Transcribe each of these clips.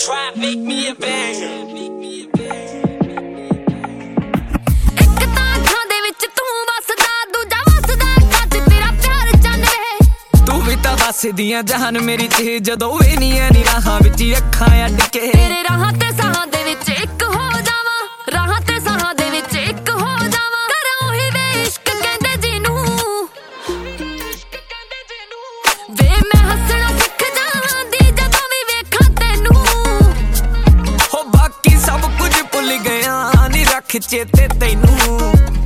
trap, make me a banger. ਦੀਆਂ ਜਹਾਨ ਮੇਰੀ ਤੇ ਜਦੋਂ ਵੇ ਨੀ ਰਾਹਾਂ ਵਿੱਚ ਅੱਖਾਂ ਅੱਡ ਕੇ ਤੇਰੇ ਰਾਹਾਂ ਤੇ ਸਾਹਾਂ ਦੇ ਵਿੱਚ ਇੱਕ ਹੋ ਜਾਵਾਂ ਰਾਹਾਂ ਤੇ ਸਾਹਾਂ ਦੇ ਵਿੱਚ ਇੱਕ ਹੋ ਜਾਵਾਂ ਕਰਾਂ ਉਹੀ ਵੇ ਇਸ਼ਕ ਕਹਿੰਦੇ ਜਿਹਨੂੰ ਵੇ ਮੈਂ ਹੱਸਣਾ ਸਿੱਖ ਜਾਂਦੀ ਜਦੋਂ ਵੀ ਵੇਖਾਂ ਤੈਨੂੰ ਹੋ ਬਾਕੀ ਸਭ ਕੁਝ ਭੁੱਲ ਗਿਆ ਨੀ ਰੱਖ ਚੇਤੇ ਤੈਨੂੰ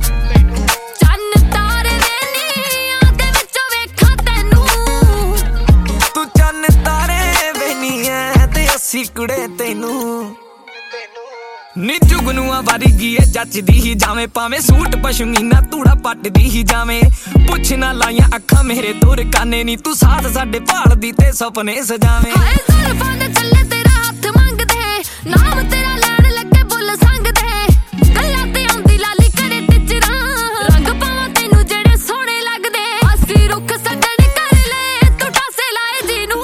ਕੁੜੇ ਤੈਨੂੰ ਨੀ ਜੁਗਨੂਆਂ ਵਰਗੀ ਏ ਜੱਚਦੀ ਹੀ ਜਾਵੇਂ ਭਾਵੇਂ ਸੂਟ ਪਸ਼ਮੀਨਾ ਤੂੜਾ ਪੱਟਦੀ ਹੀ ਜਾਵੇਂ ਪੁੱਛ ਨਾ ਲਾਈਆਂ ਅੱਖਾਂ ਮੇਰੇ ਦੂਰ ਕਾਨੇ ਨੀ ਤੂੰ ਸਾਥ ਸਾਡੇ ਭਾਲਦੀ ਤੇ ਸੁਪਨੇ ਸਜਾਵੇਂ ਹਾਏ ਜ਼ੁਲਫਾਂ ਦੇ ਚੱਲੇ ਤੇਰਾ ਹੱਥ ਮੰਗਦੇ ਨਾਮ ਤੇਰਾ ਲੈਣ ਲੱਗੇ ਬੁੱਲ ਸੰਗਦੇ ਗੱਲਾਂ ਤੇ ਆਉਂਦੀ ਲਾਲੀ ਕਰੇ ਟਿਚਰਾਂ ਰੰਗ ਪਾਵਾਂ ਤੈਨੂੰ ਜਿਹੜੇ ਸੋਹਣੇ ਲੱਗਦੇ ਅਸੀਂ ਰੁੱਖ ਸੱਜਣ ਕਰ ਲਏ ਤੂੰ ਟਾਸੇ ਲਾਏ ਜਿਹਨੂੰ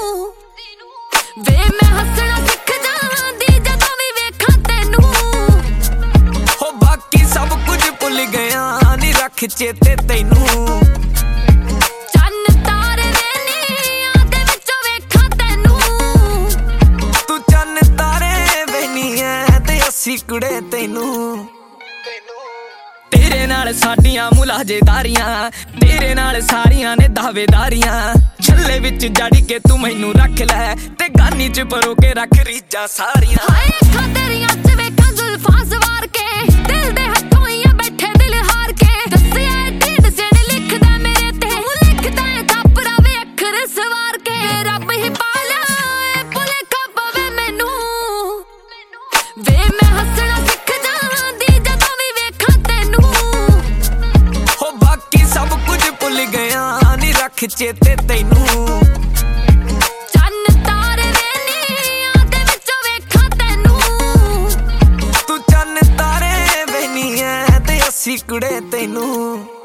ਵੇ ਮੈਂ ਹੱਸਣਾ ਸਿੱਖ ਜਾਂਦੀ ਜਦੋਂ ਵੀ ਵੇਖਾਂ ਤੈਨੂੰ ਹੋ ਬਾਕੀ ਸਭ ਕੁਝ ਭੁੱਲ ਗਿਆ ਨੀ ਰੱਖ ਚੇਤੇ ਤੈਨੂੰ ਚੰਨ ਤਾਰੇ ਵੇ ਨੀਆਂ ਦੇ ਵਿੱਚੋਂ ਵੇਖਾਂ ਤੈਨੂੰ ਤੂੰ ਚੰਨ ਤਾਰੇ ਵੇ ਨੀਆਂ ਤੇ ਅਸੀਂ ਕੁੜੇ ਤੈਨੂੰ ਤੇਰੇ ਨਾਲ ਸਾਡੀਆਂ ਮੁਲਾਜ਼ੇਦਾਰੀਆਂ ਤੇਰੇ ਨਾਲ ਸਾਰੀਆਂ ਨੇ ਦਾਅਵੇਦਾਰੀਆਂ ਛੱਲੇ ਵਿੱਚ ਜੜ ਕੇ ਤੂੰ ਮੈਨੂੰ ਰੱਖ ਲੈ ਤੇ ਗਾਨੀ ਚ ਪਰੋ ਕੇ ਰੱਖ ਰੀਜਾਂ ਸਾਰੀਆਂ ਹਾਏ ਅੱਖਾਂ ਤੇਰੀਆਂ ਚ ਵੇਖਾਂ ਜ਼ੁਲਫਾਂ ਸਵਾਰ ਕੇ ਦਿਲ ਦੇ ਹੱਥੋਂ ਹੀ ਆ ਬੈਠੇ ਦਿਲ ਹਾਰ ਕੇ ਦੱਸਿਆ ਢੀਡ ਸਿਆਣੇ ਲਿਖਦਾ ਮੇਰੇ ਤੇ ਤੂੰ ਲਿਖਦਾ ਥਾਪਰਾ ਵੇ ਅੱਖਰ ਸਵਾਰ ਕੇ ਰੱਬ ਹੀ ਪਾਲਿਆ ਏ ਭੁਲੇਖਾ ਪਵੇ ਮੈਨੂੰ ਵੇ ਮੈਂ ਹੱਸਣਾ ਸਿੱਖ ਜਾਂਦੀ ਜਦੋਂ ਵੀ ਵੇਖਾਂ ਤੈਨੂੰ ਹੋ ਬਾਕੀ ਸਭ ਕੁਝ ਭੁੱਲ ਗਿਆ ਨੀ ਰੱਖ ਚੇਤੇ ਤੈਨੂੰ ਚੰਨ ਤਾਰੇ ਵੇ ਨੀਆਂ ਦੇ ਵਿੱਚੋਂ ਵੇਖਾਂ ਤੈਨੂੰ ਤੂੰ ਚੰਨ ਤਾਰੇ ਵੇ ਨੀਆਂ ਤੇ ਅਸੀਂ ਕੁੜੇ ਤੈਨੂੰ